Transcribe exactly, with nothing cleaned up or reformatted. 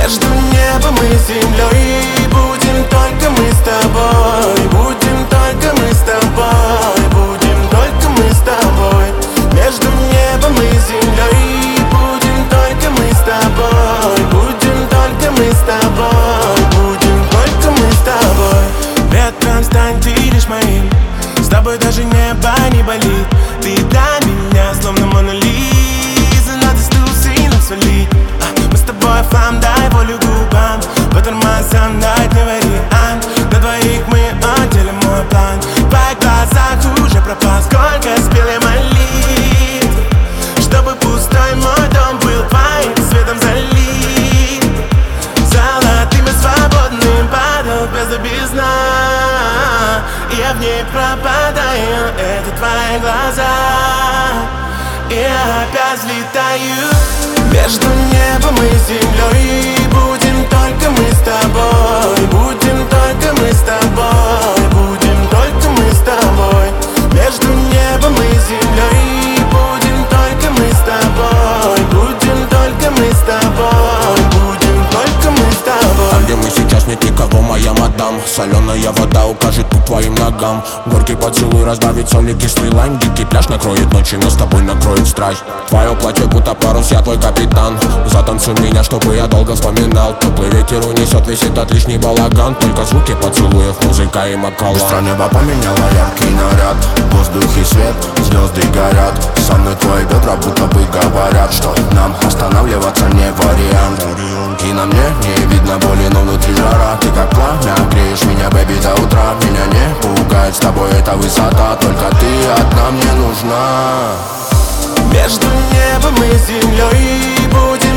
Между небом и землей будем только мы с тобой. Будем только мы с тобой. Будем только мы с тобой. Между небом и землей будем только мы с тобой. Будем только мы с тобой. Будем только мы с тобой. Ветром стань ты лишь моим. С тобой даже небо не болит. Ты для меня словно Мона Лиза. Надо стул сильно свалить. Мы с тобой флам, дай волю губам. По тормозам, дай не вариант. На двоих мы отделим мой план. В твоих глазах уже пропал. Сколько спел я молитв, чтобы пустой мой дом был твоим светом залит. Золотым и свободным падал без бездна. И я в ней пропадаю, это твои глаза. И я опять взлетаю. Между небом и землей будем только мы с тобой. Будем только мы с тобой. Будем только мы с тобой. Между небом и землей будем только мы с тобой. Будем только мы с тобой. Будем только мы с тобой. Там, где мы сейчас, нет никого, моя мадам. Соленая вода укажет путь твоим ногам. Горький поцелуй раздавит соль и кислый лайм. Дикий пляж накроет ночи, но с тобой накроет страсть. Твое платье будто парус, я твой капитан. Затанцуй меня, чтобы я долго вспоминал. Теплый ветер унесет весь этот лишний балаган. Только звуки поцелуев, музыка и макала. Быстро небо поменяло яркий наряд. Воздух и свет, звезды горят. Со мной твои бедра будто бы говорят, что нам останавливаться не вариант. И на мне не видно боли, но внутри жара. Ты как пламя, греешь меня, бэби, до утра. Меня не пугает с тобой эта высота. Только ты одна мне нужна. Между небом и землей будем